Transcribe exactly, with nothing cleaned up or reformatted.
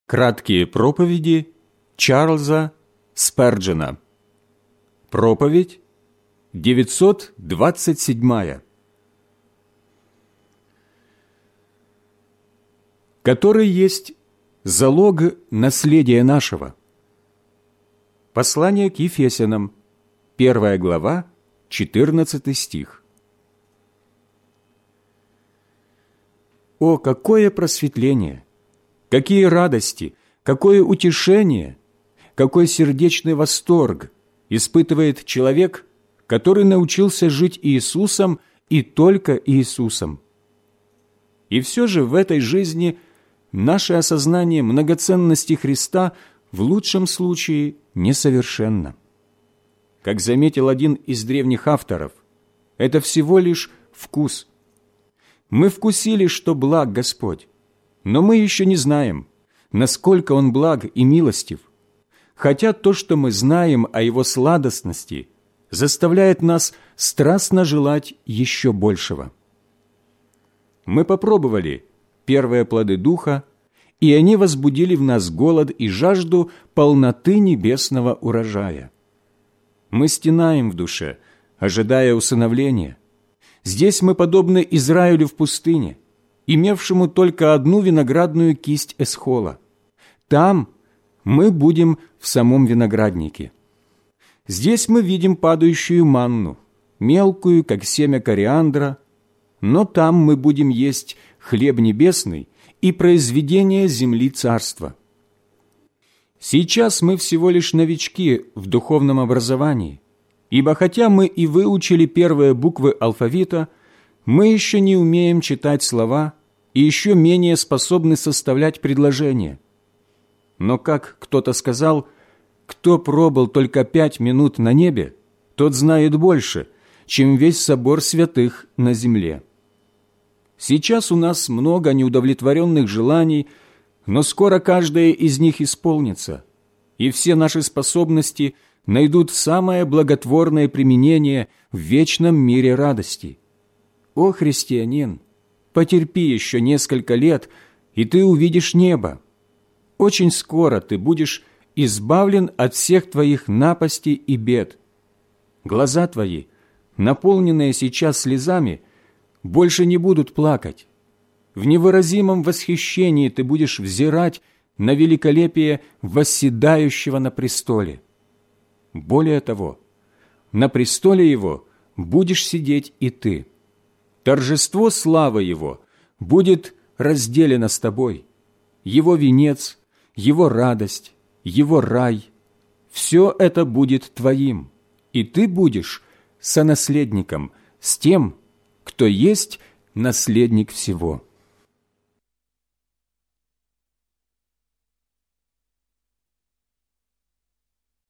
Краткие проповеди Чарльза Сперджена. Проповедь девятьсот двадцать седьмая. Который есть залог наследия нашего. Послание к Ефесянам, первая глава, четырнадцатый стих. О, какое просветление! Какие радости, какое утешение, какой сердечный восторг испытывает человек, который научился жить Иисусом и только Иисусом. И все же в этой жизни наше осознание многоценности Христа в лучшем случае несовершенно. Как заметил один из древних авторов, это всего лишь вкус. Мы вкусили, что благ Господь, но мы еще не знаем, насколько Он благ и милостив, хотя то, что мы знаем о Его сладостности, заставляет нас страстно желать еще большего. Мы попробовали первые плоды Духа, и они возбудили в нас голод и жажду полноты небесного урожая. Мы стенаем в душе, ожидая усыновления. Здесь мы подобны Израилю в пустыне, имевшему только одну виноградную кисть эсхола. Там мы будем в самом винограднике. Здесь мы видим падающую манну, мелкую, как семя кориандра, но там мы будем есть хлеб небесный и произведение земли царства. Сейчас мы всего лишь новички в духовном образовании, ибо хотя мы и выучили первые буквы алфавита, мы еще не умеем читать слова и еще менее способны составлять предложения. Но, как кто-то сказал, кто пробыл только пять минут на небе, тот знает больше, чем весь собор святых на земле. Сейчас у нас много неудовлетворенных желаний, но скоро каждое из них исполнится, и все наши способности найдут самое благотворное применение в вечном мире радости. О, христианин, потерпи еще несколько лет, и ты увидишь небо. Очень скоро ты будешь избавлен от всех твоих напастей и бед. Глаза твои, наполненные сейчас слезами, больше не будут плакать. В невыразимом восхищении ты будешь взирать на великолепие восседающего на престоле. Более того, на престоле Его будешь сидеть и ты. Торжество славы Его будет разделено с тобой. Его венец, Его радость, Его рай – все это будет твоим, и ты будешь сонаследником с тем, кто есть наследник всего.